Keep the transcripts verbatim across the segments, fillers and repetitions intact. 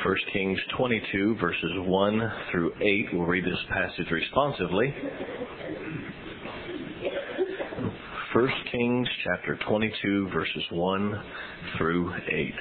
First Kings twenty-two, verses one through eight. We'll read this passage responsively. First Kings chapter twenty-two, verses one through eight.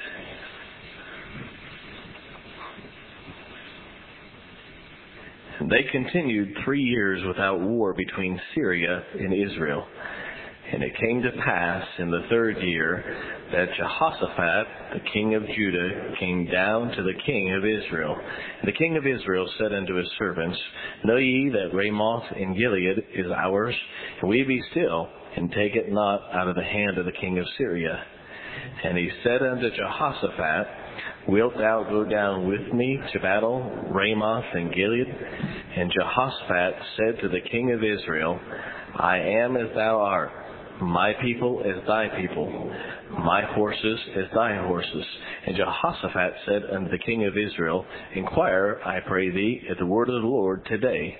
They continued three years without war between Syria and Israel. And it came to pass in the third year that Jehoshaphat, the king of Judah, came down to the king of Israel. And the king of Israel said unto his servants, Know ye that Ramoth in Gilead is ours? And we be still, and take it not out of the hand of the king of Syria. And he said unto Jehoshaphat, Wilt thou go down with me to battle Ramoth in Gilead? And Jehoshaphat said to the king of Israel, I am as thou art, my people as thy people, my horses as thy horses. And Jehoshaphat said unto the king of Israel, Inquire, I pray thee, at the word of the Lord today.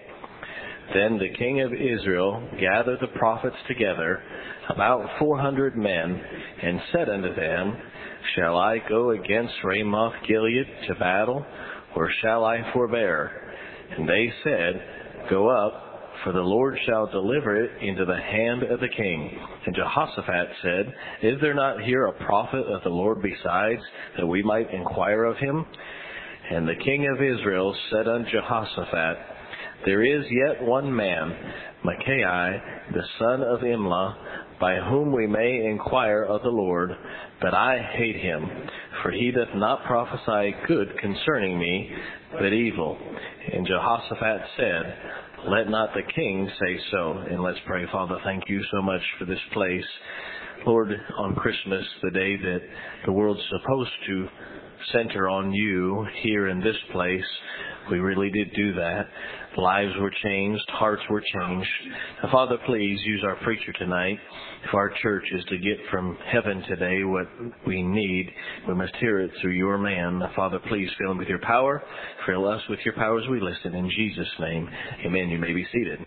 Then the king of Israel gathered the prophets together, about four hundred men, and said unto them, Shall I go against Ramoth Gilead to battle, or shall I forbear? And they said, Go up, for the Lord shall deliver it into the hand of the king. And Jehoshaphat said, Is there not here a prophet of the Lord besides, that we might inquire of him? And the king of Israel said unto Jehoshaphat, There is yet one man, Micaiah, the son of Imlah, by whom we may inquire of the Lord, but I hate him, for he doth not prophesy good concerning me, but evil. And Jehoshaphat said, Let not the king say so. And let's pray. Father, thank you so much for this place. Lord, on Christmas, the day that the world's supposed to center on you here in this place, we really did do that. Lives were changed. Hearts were changed. Now, Father, please use our preacher tonight. If our church is to get from heaven today what we need, we must hear it through your man. Now, Father, please fill him with your power. Fill us with your power as we listen. In Jesus' name, amen. You may be seated.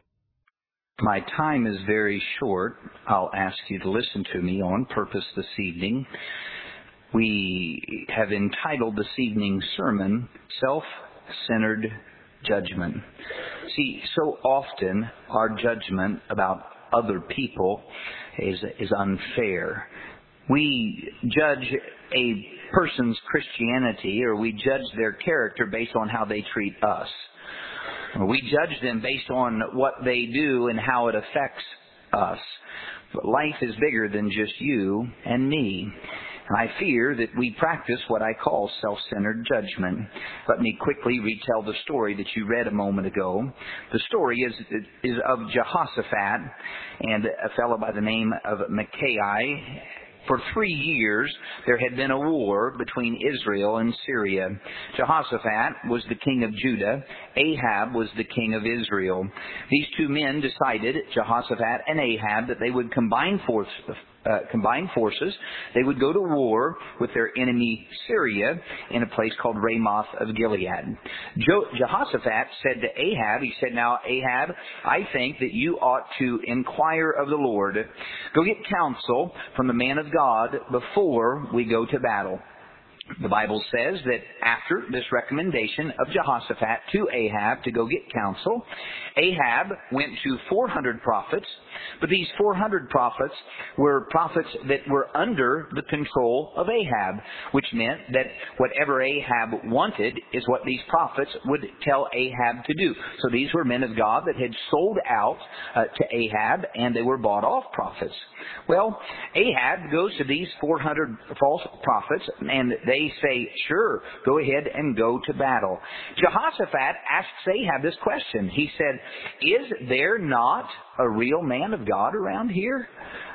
My time is very short. I'll ask you to listen to me on purpose this evening. We have entitled this evening's sermon, Self-Centered Judgment. See, so often our judgment about other people is, is unfair. We judge a person's Christianity, or we judge their character based on how they treat us. We judge them based on what they do and how it affects us. But life is bigger than just you and me. And I fear that we practice what I call self-centered judgment. Let me quickly retell the story that you read a moment ago. The story is, is of Jehoshaphat and a fellow by the name of Micaiah. For three years, there had been a war between Israel and Syria. Jehoshaphat was the king of Judah. Ahab was the king of Israel. These two men decided, Jehoshaphat and Ahab, that they would combine forces. Uh, combined forces, they would go to war with their enemy Syria in a place called Ramoth of Gilead. Jo- Jehoshaphat said to Ahab, he said, Now, Ahab, I think that you ought to inquire of the Lord. Go get counsel from the man of God before we go to battle. The Bible says that after this recommendation of Jehoshaphat to Ahab to go get counsel, Ahab went to four hundred prophets, but these four hundred prophets were prophets that were under the control of Ahab, which meant that whatever Ahab wanted is what these prophets would tell Ahab to do. So these were men of God that had sold out uh, to Ahab, and they were bought off prophets. Well, Ahab goes to these four hundred false prophets, and they They say, Sure, go ahead and go to battle. Jehoshaphat asks Ahab this question. He said, Is there not a real man of God around here?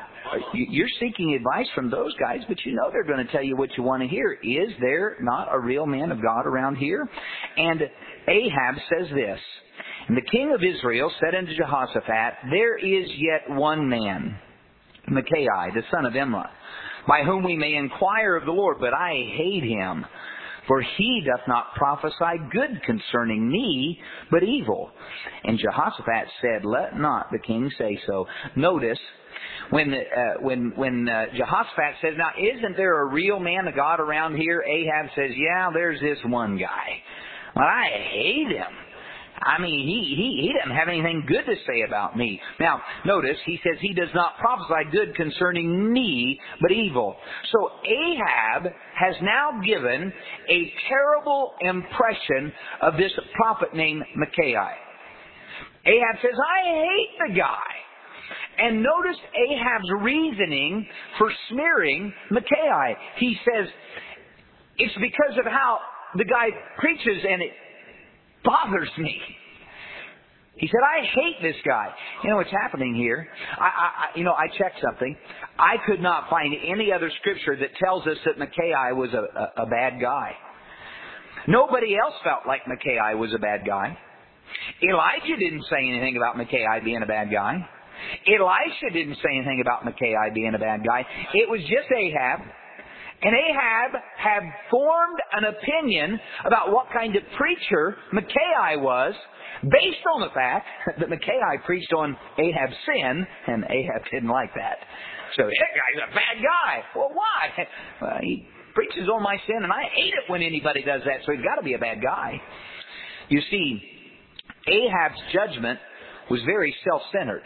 You're seeking advice from those guys, but you know they're going to tell you what you want to hear. Is there not a real man of God around here? And Ahab says this, And the king of Israel said unto Jehoshaphat, There is yet one man, Micaiah, the son of Imlah, by whom we may inquire of the Lord, but I hate him. For he doth not prophesy good concerning me, but evil. And Jehoshaphat said, Let not the king say so. Notice When uh, when when uh, Jehoshaphat says, "Now, isn't there a real man of God around here?" Ahab says, "Yeah, there's this one guy. Well, I hate him. I mean, he, he, he doesn't have anything good to say about me." Now, notice, he says he does not prophesy good concerning me, but evil. So Ahab has now given a terrible impression of this prophet named Micaiah. Ahab says, "I hate the guy." And notice Ahab's reasoning for smearing Micaiah. He says, it's because of how the guy preaches and it bothers me. He said, "I hate this guy." You know what's happening here? I, I, you know, I checked something. I could not find any other scripture that tells us that Micaiah was a, a, a bad guy. Nobody else felt like Micaiah was a bad guy. Elijah didn't say anything about Micaiah being a bad guy. Elisha didn't say anything about Micaiah being a bad guy. It was just Ahab. And Ahab had formed an opinion about what kind of preacher Micaiah was based on the fact that Micaiah preached on Ahab's sin, and Ahab didn't like that. So, that guy's a bad guy. Well, why? Well, he preaches on my sin, and I hate it when anybody does that, so he's got to be a bad guy. You see, Ahab's judgment was very self-centered.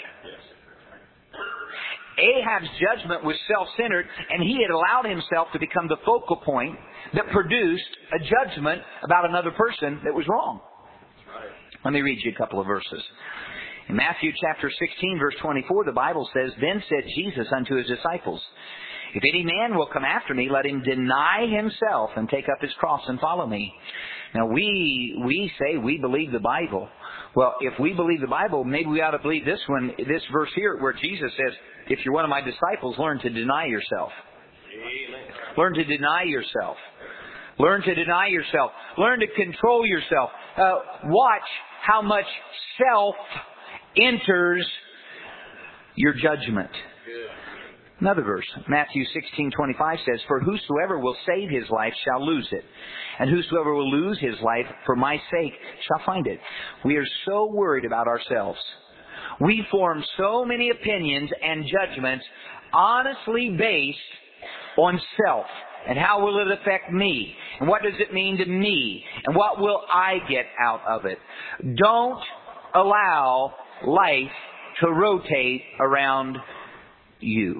Ahab's judgment was self-centered, and he had allowed himself to become the focal point that produced a judgment about another person that was wrong. Let me read you a couple of verses. In Matthew chapter sixteen, verse twenty-four, the Bible says, "Then said Jesus unto his disciples, If any man will come after me, let him deny himself and take up his cross and follow me." Now, we we say we believe the Bible. Well, if we believe the Bible, maybe we ought to believe this one, this verse here where Jesus says, "If you're one of my disciples, learn to deny yourself." Amen. Learn to deny yourself. Learn to deny yourself. Learn to control yourself. Uh, watch how much self enters your judgment. Another verse, Matthew sixteen twenty-five says, "For whosoever will save his life shall lose it, and whosoever will lose his life for my sake shall find it." We are so worried about ourselves. We form so many opinions and judgments honestly based on self. And how will it affect me? And what does it mean to me? And what will I get out of it? Don't allow life to rotate around you.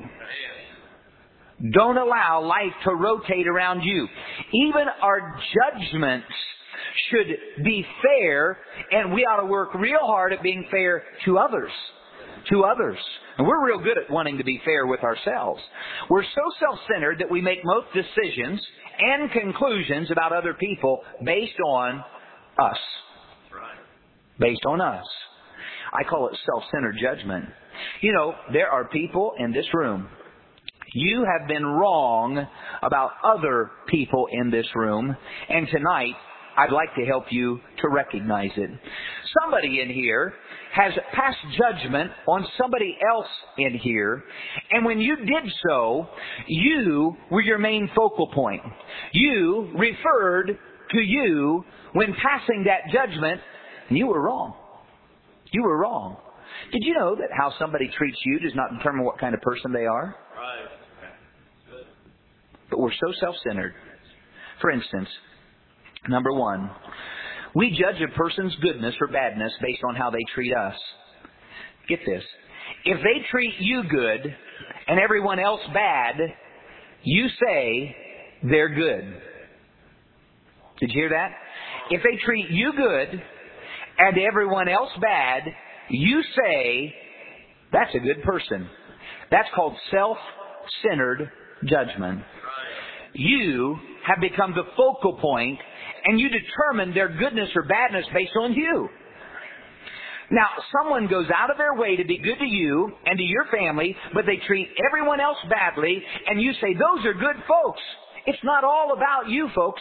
Don't allow life to rotate around you. Even our judgments should be fair, and we ought to work real hard at being fair to others. To others. And we're real good at wanting to be fair with ourselves. We're so self-centered that we make most decisions and conclusions about other people based on us. Based on us. I call it self-centered judgment. You know, there are people in this room. You have been wrong about other people in this room, and tonight I'd like to help you to recognize it. Somebody in here has passed judgment on somebody else in here, and when you did so, you were your main focal point. You referred to you when passing that judgment, and you were wrong. You were wrong. Did you know that how somebody treats you does not determine what kind of person they are? Right. But we're so self-centered. For instance, number one, we judge a person's goodness or badness based on how they treat us. Get this. If they treat you good and everyone else bad, you say they're good. Did you hear that? If they treat you good and everyone else bad, you say that's a good person. That's called self-centered judgment. You have become the focal point, and you determine their goodness or badness based on you. Now, someone goes out of their way to be good to you and to your family, but they treat everyone else badly, and you say, those are good folks. It's not all about you, folks.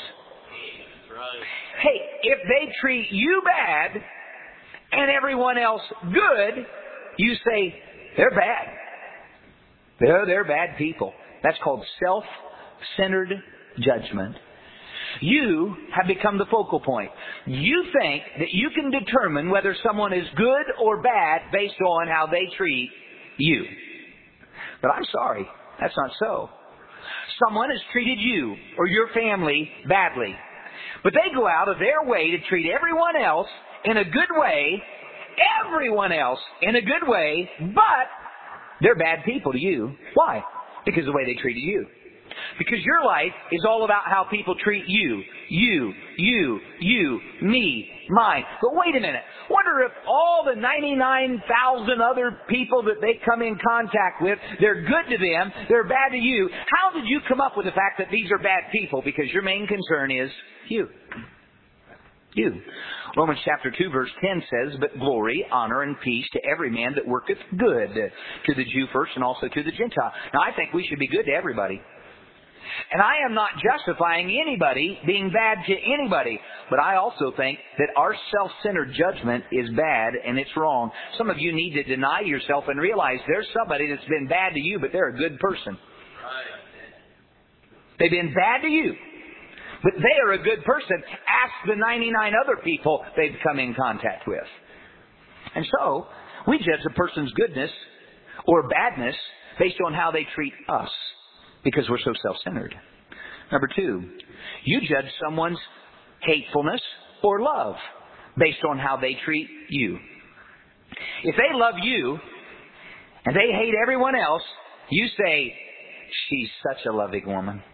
Hey, if they treat you bad and everyone else good, you say, they're bad. They're, they're bad people. That's called self-centered judgment. You have become the focal point. You think that you can determine whether someone is good or bad based on how they treat you. But I'm sorry, that's not so. Someone has treated you or your family badly, but they go out of their way to treat everyone else in a good way, everyone else in a good way, but they're bad people to you. Why? Because of the way they treated you. Because your life is all about how people treat you. You, you, you, me, mine. But wait a minute. Wonder if all the ninety-nine thousand other people that they come in contact with, they're good to them, they're bad to you. How did you come up with the fact that these are bad people? Because your main concern is you. You. Romans chapter two verse ten says, but glory, honor, and peace to every man that worketh good, to the Jew first and also to the Gentile. Now I think we should be good to everybody. And I am not justifying anybody being bad to anybody. But I also think that our self-centered judgment is bad and it's wrong. Some of you need to deny yourself and realize there's somebody that's been bad to you, but they're a good person. They've been bad to you, but they are a good person. Ask the ninety-nine other people they've come in contact with. And so, we judge a person's goodness or badness based on how they treat us. Because we're so self-centered. Number two, you judge someone's hatefulness or love based on how they treat you. If they love you and they hate everyone else, you say, she's such a loving woman.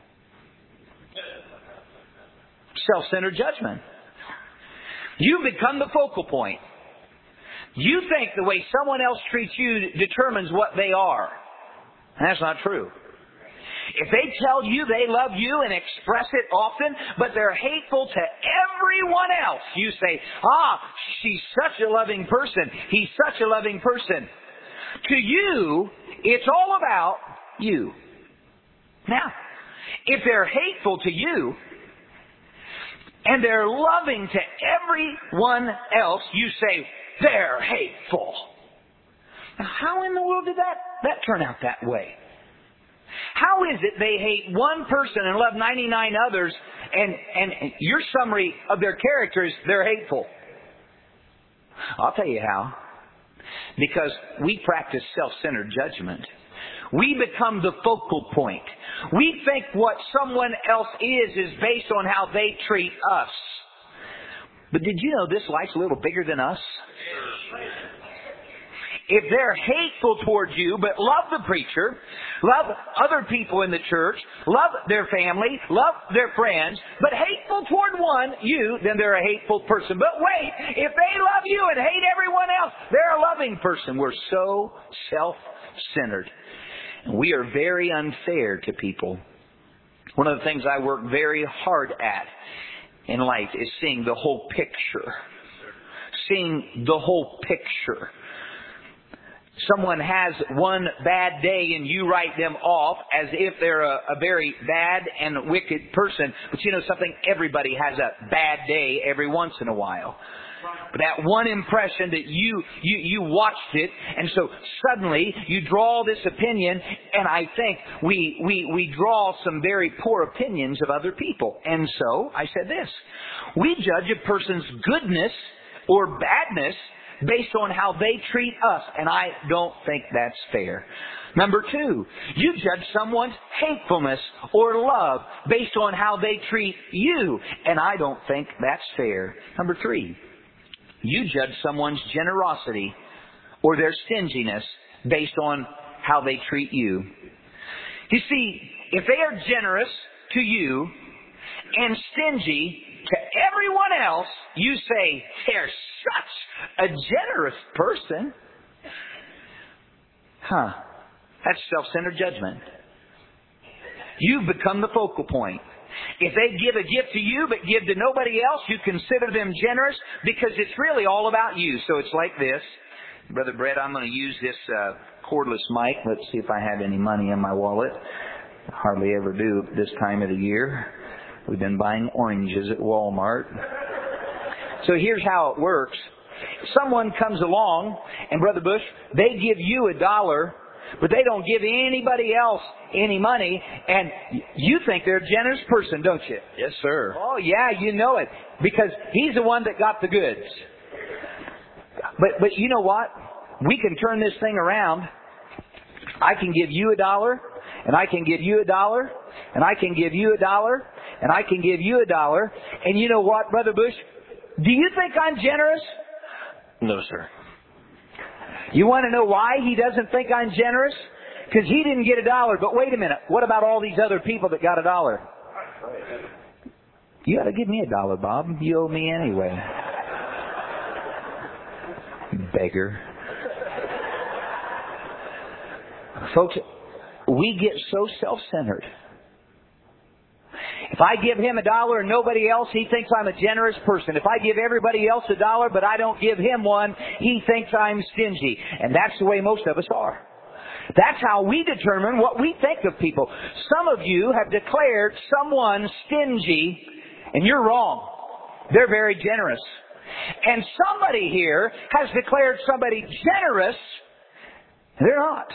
Self-centered judgment. You become the focal point. You think the way someone else treats you determines what they are. And that's not true. If they tell you they love you and express it often, but they're hateful to everyone else, you say, ah, she's such a loving person. He's such a loving person. To you, it's all about you. Now, if they're hateful to you, and they're loving to everyone else, you say, they're hateful. Now, how in the world did that, that turn out that way? How is it they hate one person and love ninety-nine others, and, and your summary of their character is they're hateful? I'll tell you how. Because we practice self-centered judgment. We become the focal point. We think what someone else is is based on how they treat us. But did you know this life's a little bigger than us? If they're hateful towards you, but love the preacher, love other people in the church, love their family, love their friends, but hateful toward one, you, then they're a hateful person. But wait, if they love you and hate everyone else, they're a loving person. We're so self-centered. And we are very unfair to people. One of the things I work very hard at in life is seeing the whole picture. Seeing the whole picture. Someone has one bad day and you write them off as if they're a, a very bad and wicked person. But you know something? Everybody has a bad day every once in a while. But that one impression that you, you, you watched it, and so suddenly you draw this opinion, and I think we, we, we draw some very poor opinions of other people. And so I said this. We judge a person's goodness or badness based on how they treat us. And I don't think that's fair. Number two, you judge someone's hatefulness or love based on how they treat you. And I don't think that's fair. Number three, you judge someone's generosity or their stinginess based on how they treat you. You see, if they are generous to you and stingy to everyone else, you say, they're such a generous person. Huh. That's self-centered judgment. You've become the focal point. If they give a gift to you but give to nobody else, you consider them generous because it's really all about you. So it's like this. Brother Brett, I'm going to use this uh, cordless mic. Let's see if I have any money in my wallet. Hardly ever do this time of the year. We've been buying oranges at Walmart. So here's how it works. Someone comes along, and Brother Bush, they give you a dollar, but they don't give anybody else any money, and you think they're a generous person, don't you? Yes, sir. Oh, yeah, you know it, because he's the one that got the goods. But but you know what? We can turn this thing around. I can give you a dollar, and I can give you a dollar, and I can give you a dollar, and I can give you a dollar. And you know what, Brother Bush? Do you think I'm generous? No, sir. You want to know why he doesn't think I'm generous? Because he didn't get a dollar. But wait a minute. What about all these other people that got a dollar? You got to give me a dollar, Bob. You owe me anyway. Beggar. Folks, we get so self-centered. If I give him a dollar and nobody else, he thinks I'm a generous person. If I give everybody else a dollar but I don't give him one, he thinks I'm stingy. And that's the way most of us are. That's how we determine what we think of people. Some of you have declared someone stingy, and you're wrong. They're very generous. And somebody here has declared somebody generous, and they're not.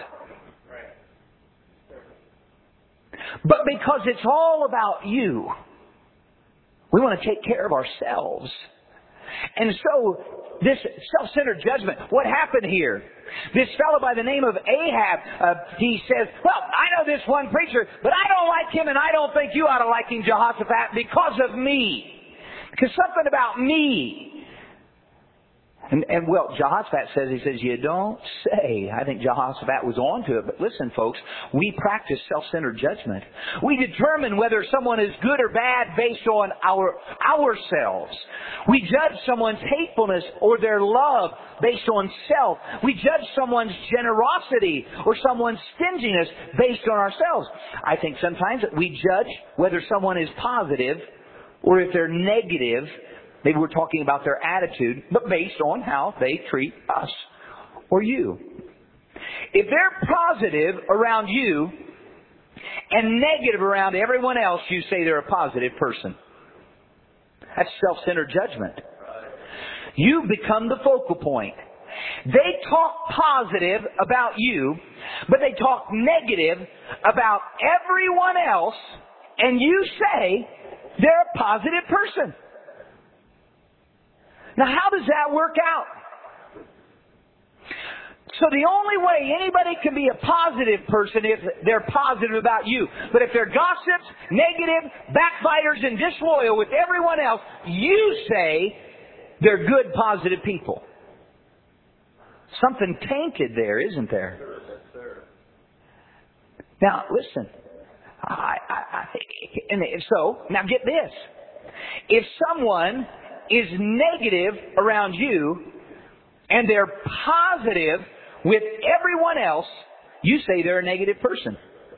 But because it's all about you, we want to take care of ourselves. And so, this self-centered judgment, what happened here? This fellow by the name of Ahab, uh, he says, well, I know this one preacher, but I don't like him, and I don't think you ought to like him, Jehoshaphat, because of me. Because something about me. And, and well, Jehoshaphat says, he says, you don't say. I think Jehoshaphat was on to it. But listen, folks, we practice self-centered judgment. We determine whether someone is good or bad based on our ourselves. We judge someone's hatefulness or their love based on self. We judge someone's generosity or someone's stinginess based on ourselves. I think sometimes we judge whether someone is positive or if they're negative. Maybe we're talking about their attitude, but based on how they treat us or you. If they're positive around you and negative around everyone else, you say they're a positive person. That's self-centered judgment. You become the focal point. They talk positive about you, but they talk negative about everyone else, and you say they're a positive person. Now, how does that work out? So the only way anybody can be a positive person is they're positive about you. But if they're gossips, negative, backbiters, and disloyal with everyone else, you say they're good, positive people. Something tainted there, isn't there? Now, listen. I, I, I, and so, now get this. If someone is negative around you and they're positive with everyone else, you say they're a negative person.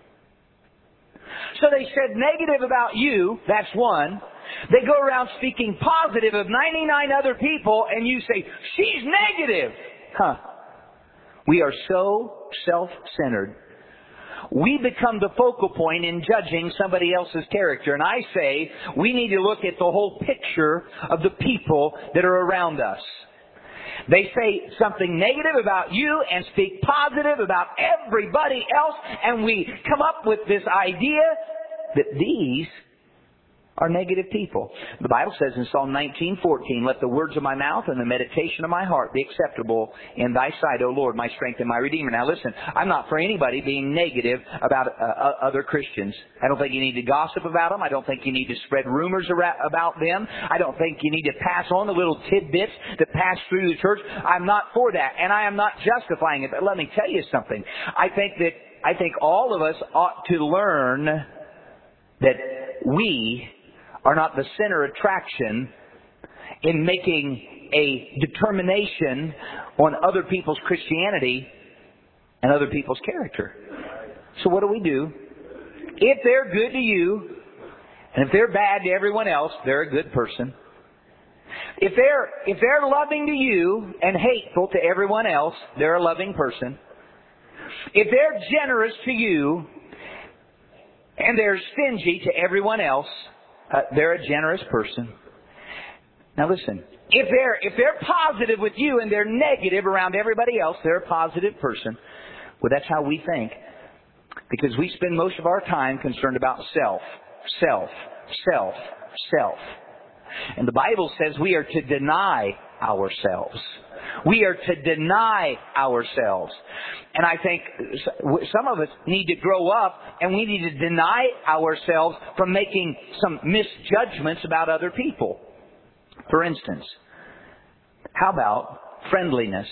So they said negative about you, that's one. They go around speaking positive of ninety-nine other people and you say, she's negative. Huh. We are so self-centered. We become the focal point in judging somebody else's character. And I say we need to look at the whole picture of the people that are around us. They say something negative about you and speak positive about everybody else. And we come up with this idea that these are negative people. The Bible says in Psalm nineteen fourteen, let the words of my mouth and the meditation of my heart be acceptable in thy sight, O Lord, my strength and my Redeemer. Now listen, I'm not for anybody being negative about uh, other Christians. I don't think you need to gossip about them. I don't think you need to spread rumors about them. I don't think you need to pass on the little tidbits that pass through the church. I'm not for that, and I am not justifying it. But let me tell you something. I think that I think all of us ought to learn that we are not the center of attraction in making a determination on other people's Christianity and other people's character. So what do we do? If they're good to you, and if they're bad to everyone else, they're a good person. If they're, if they're loving to you and hateful to everyone else, they're a loving person. If they're generous to you and they're stingy to everyone else, Uh, they're a generous person. Now listen, if they're if they're positive with you and they're negative around everybody else, they're a positive person. Well, that's how we think. Because we spend most of our time concerned about self, self, self, self. And the Bible says we are to deny ourselves. We are to deny ourselves. And I think some of us need to grow up and we need to deny ourselves from making some misjudgments about other people. For instance, how about friendliness?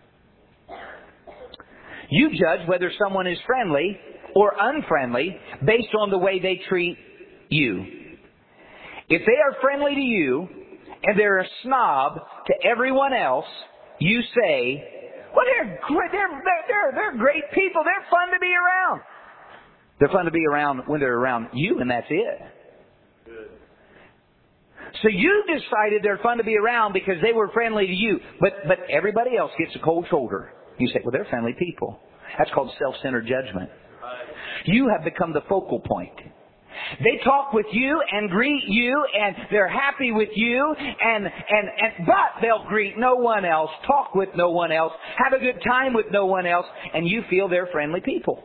You judge whether someone is friendly or unfriendly based on the way they treat you. If they are friendly to you and they're a snob to everyone else, you say, well, they're great, they're, they're, they're, they're great people. They're fun to be around. They're fun to be around when they're around you, and that's it. Good. So you decided they're fun to be around because they were friendly to you, but, but everybody else gets a cold shoulder. You say, well, they're friendly people. That's called self-centered judgment. You have become the focal point. They talk with you and greet you, and they're happy with you, and, and, and but they'll greet no one else, talk with no one else, have a good time with no one else, and you feel they're friendly people.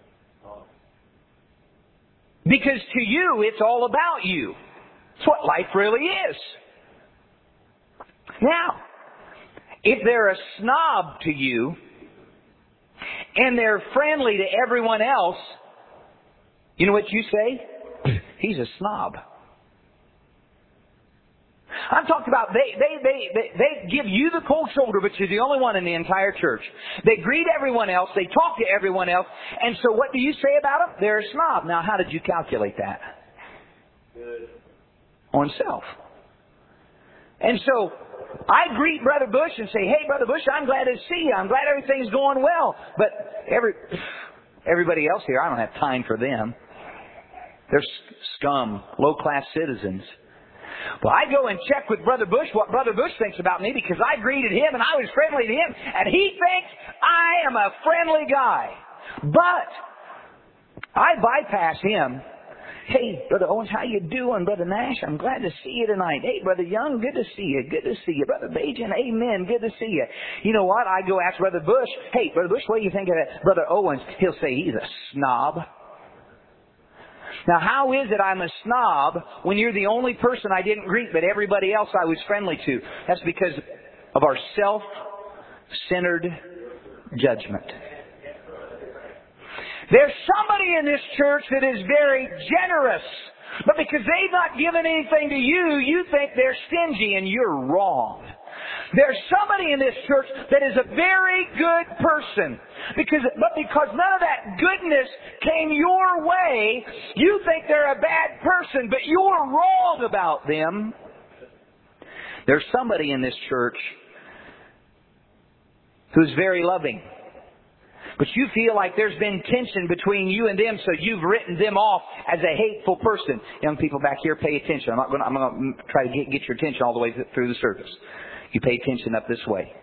Because to you, it's all about you. It's what life really is. Now, if they're a snob to you, and they're friendly to everyone else, you know what you say? He's a snob. I'm talking about they, they, they, they, they give you the cold shoulder, but you're the only one in the entire church. They greet everyone else. They talk to everyone else. And so what do you say about them? They're a snob. Now, how did you calculate that? Good. On self. And so I greet Brother Bush and say, hey, Brother Bush, I'm glad to see you. I'm glad everything's going well. But every everybody else here, I don't have time for them. They're scum, low-class citizens. Well, I go and check with Brother Bush what Brother Bush thinks about me because I greeted him and I was friendly to him. And he thinks I am a friendly guy. But I bypass him. Hey, Brother Owens, how you doing? Brother Nash, I'm glad to see you tonight. Hey, Brother Young, good to see you. Good to see you. Brother Bajan, amen. Good to see you. You know what? I go ask Brother Bush, hey, Brother Bush, what do you think of that? Brother Owens, he'll say he's a snob. Now, how is it I'm a snob when you're the only person I didn't greet but everybody else I was friendly to? That's because of our self-centered judgment. There's somebody in this church that is very generous, but because they've not given anything to you, you think they're stingy, and you're wrong. There's somebody in this church that is a very good person, because but because none of that goodness came your way, you think they're a bad person, but you're wrong about them. There's somebody in this church who's very loving, but you feel like there's been tension between you and them, so you've written them off as a hateful person. Young people back here, pay attention. I'm not going to, I'm going to try to get, get your attention all the way through the service. You pay attention up this way.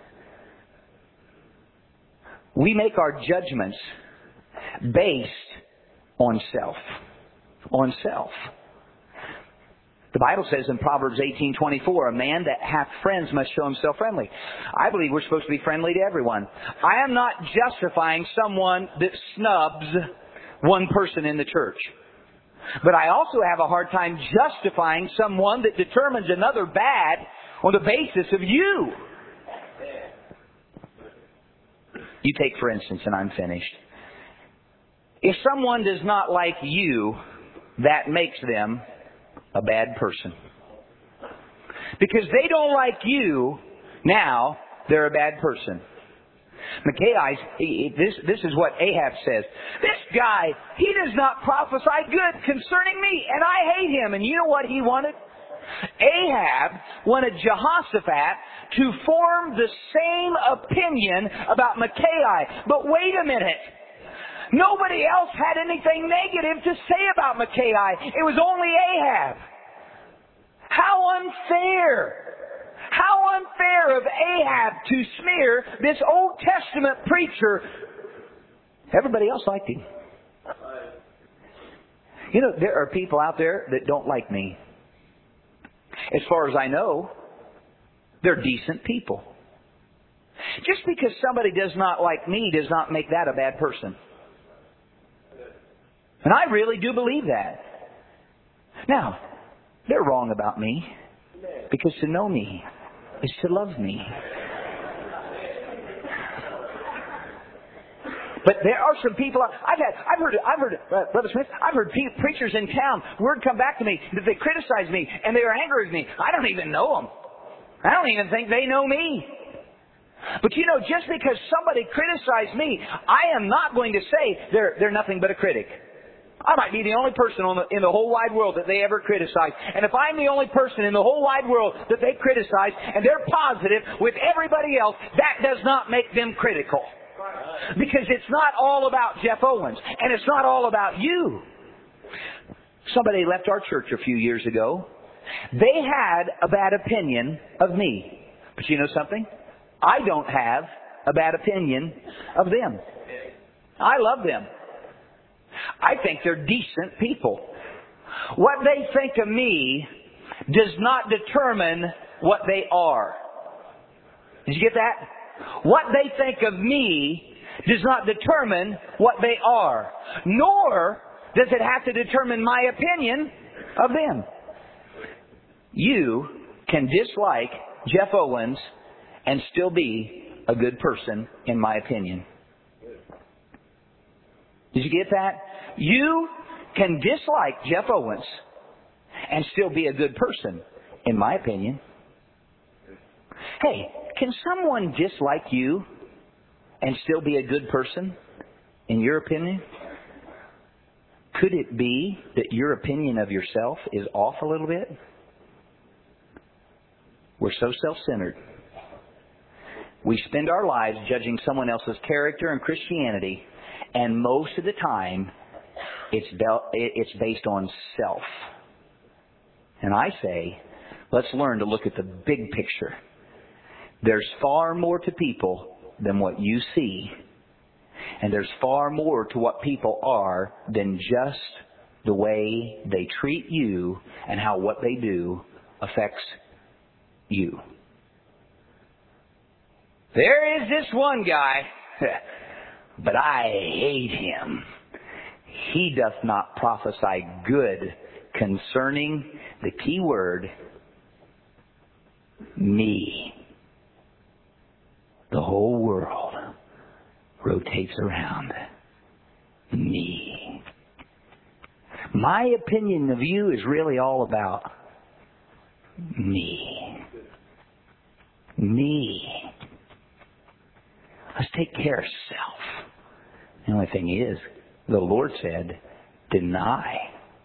We make our judgments based on self. On self. The Bible says in Proverbs eighteen twenty-four, a man that hath friends must show himself friendly. I believe we're supposed to be friendly to everyone. I am not justifying someone that snubs one person in the church. But I also have a hard time justifying someone that determines another bad on the basis of you. You take, for instance, and I'm finished. If someone does not like you, that makes them a bad person. Because they don't like you, now they're a bad person. Micaiah, this, this is what Ahab says. This guy, he does not prophesy good concerning me, and I hate him. And you know what he wanted? Ahab wanted Jehoshaphat to form the same opinion about Micaiah. But wait a minute. Nobody else had anything negative to say about Micaiah. It was only Ahab. How unfair. How unfair of Ahab to smear this Old Testament preacher. Everybody else liked him. You know, there are people out there that don't like me. As far as I know, they're decent people. Just because somebody does not like me does not make that a bad person. And I really do believe that. Now, they're wrong about me, because to know me is to love me. But there are some people. I've had, I've heard, I've heard, uh, Brother Smith. I've heard pe- preachers in town. Word come back to me that they criticize me and they are angry with me. I don't even know them. I don't even think they know me. But you know, just because somebody criticized me, I am not going to say they're they're nothing but a critic. I might be the only person on the, in the whole wide world that they ever criticize. And if I'm the only person in the whole wide world that they criticize, and they're positive with everybody else, that does not make them critical. Because it's not all about Jeff Owens, and it's not all about you. Somebody left our church a few years ago. They had a bad opinion of me. But you know something? I don't have a bad opinion of them. I love them. I think they're decent people. What they think of me does not determine what they are. Did you get that? What they think of me does not determine what they are. Nor does it have to determine my opinion of them. You can dislike Jeff Owens and still be a good person, in my opinion. Did you get that? You can dislike Jeff Owens and still be a good person, in my opinion. Hey, can someone dislike you and still be a good person, in your opinion? Could it be that your opinion of yourself is off a little bit? We're so self-centered. We spend our lives judging someone else's character and Christianity, and most of the time, it's it's based on self. And I say, let's learn to look at the big picture. There's far more to people than what you see. And there's far more to what people are than just the way they treat you and how what they do affects you. There is this one guy, but I hate him. He doth not prophesy good concerning the key word, me. The whole world rotates around me. My opinion of you is really all about me. Me. Let's take care of self. The only thing is, the Lord said, deny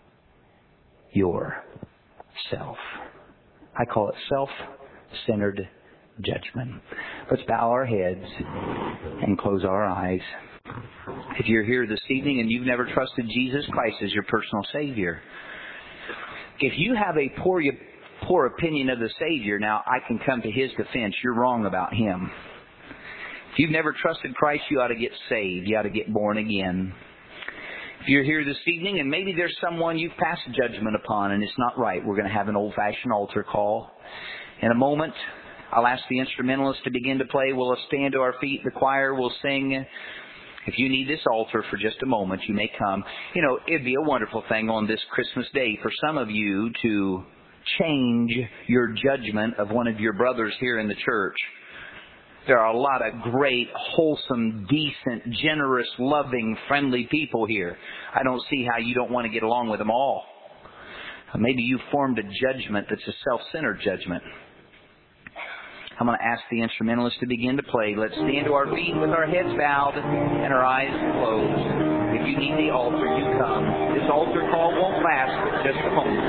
yourself. I call it self-centered judgment. Let's bow our heads and close our eyes. If you're here this evening and you've never trusted Jesus Christ as your personal Savior, if you have a poor, poor opinion of the Savior, now I can come to His defense. You're wrong about Him. If you've never trusted Christ, you ought to get saved. You ought to get born again. If you're here this evening and maybe there's someone you've passed judgment upon and it's not right, we're going to have an old-fashioned altar call. In a moment, I'll ask the instrumentalists to begin to play. We'll stand to our feet. The choir will sing. If you need this altar for just a moment, you may come. You know, it'd be a wonderful thing on this Christmas day for some of you to change your judgment of one of your brothers here in the church. There are a lot of great, wholesome, decent, generous, loving, friendly people here. I don't see how you don't want to get along with them all. Maybe you formed a judgment that's a self-centered judgment. I'm going to ask the instrumentalists to begin to play. Let's stand to our feet with our heads bowed and our eyes closed. If you need the altar, you come. This altar call won't last but just a moment.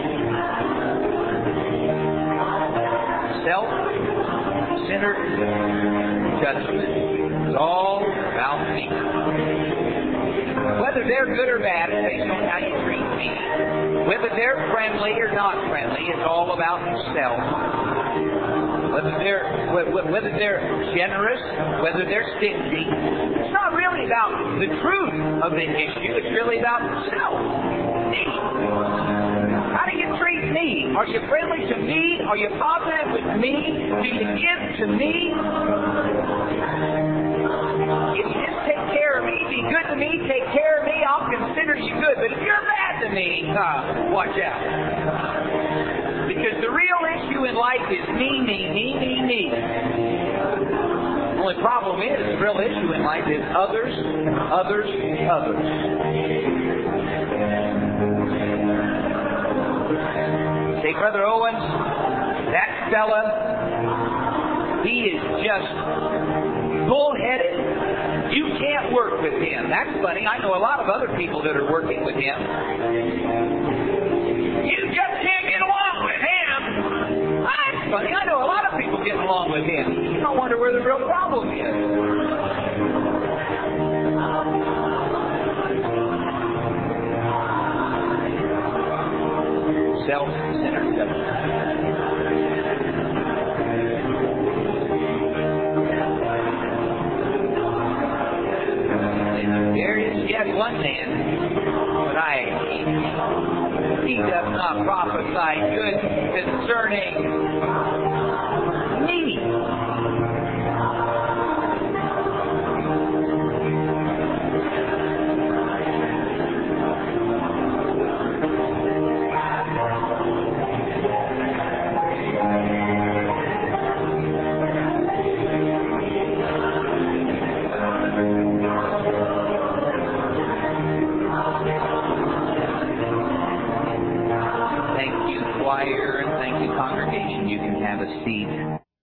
Self-centered judgment is all about me. Whether they're good or bad, it's based on how you treat me. Whether they're friendly or not friendly, it's all about self. Whether they're whether they're generous, whether they're stingy, it's not really about the truth of the issue. It's really about self. Me. How do you treat me? Are you friendly to me? Are you positive with me? Do you give to me? If you just take care of me, be good to me, take care of me, I'll consider you good. But if you're bad to me, uh, watch out. Because the real issue in life is me, me, me, me, me. only problem is, the real issue in life is others, others, others. Say, Brother Owens, that fella, he is just bullheaded. You can't work with him. That's funny. I know a lot of other people that are working with him. You just can't get along with him. That's funny. I know a lot of people getting along with him. I wonder where the real problem is. Self-centered government. There is yet one man, but I, he does not prophesy good concerning me. Thank you, choir, and thank you, congregation. You can have a seat.